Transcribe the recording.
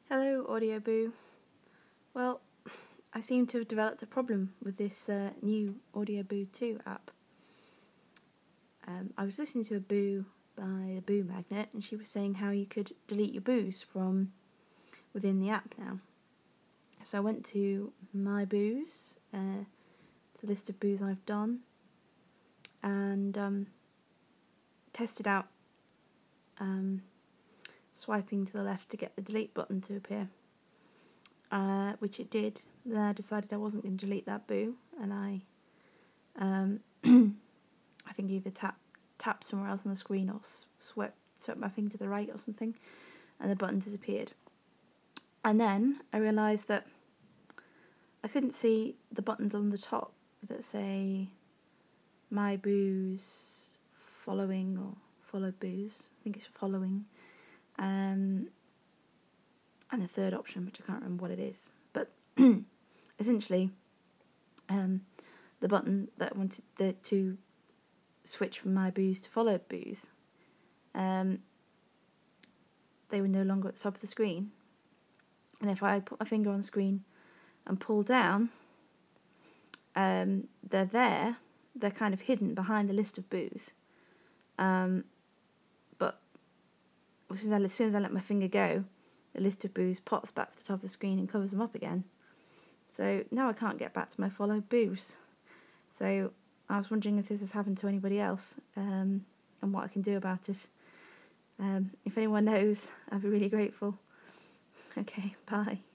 Hello, Audioboo. Well, I seem to have developed a problem with this new Audioboo 2 app. I was listening to a boo by a Boo Magnet, and she was saying how you could delete your boos from within the app now. So I went to my boos, the list of boos I've done, and tested out swiping to the left to get the delete button to appear. Which it did. Then I decided I wasn't going to delete that boo, and I I think either tapped somewhere else on the screen or swept my finger to the right or something, and the button disappeared. And then I realised that I couldn't see the buttons on the top that say my boos, following, or follow boos. I think it's following. And the third option, which I can't remember what it is. But essentially, the button that I wanted to switch from my boos to follow boos, they were no longer at the top of the screen. And if I put my finger on the screen and pull down, they're there. They're kind of hidden behind the list of boos. But as soon as I let my finger go, the list of boos pops back to the top of the screen and covers them up again. So now I can't get back to my follow boos. So I was wondering if this has happened to anybody else, and what I can do about it. If anyone knows, I'd be really grateful. Okay, bye.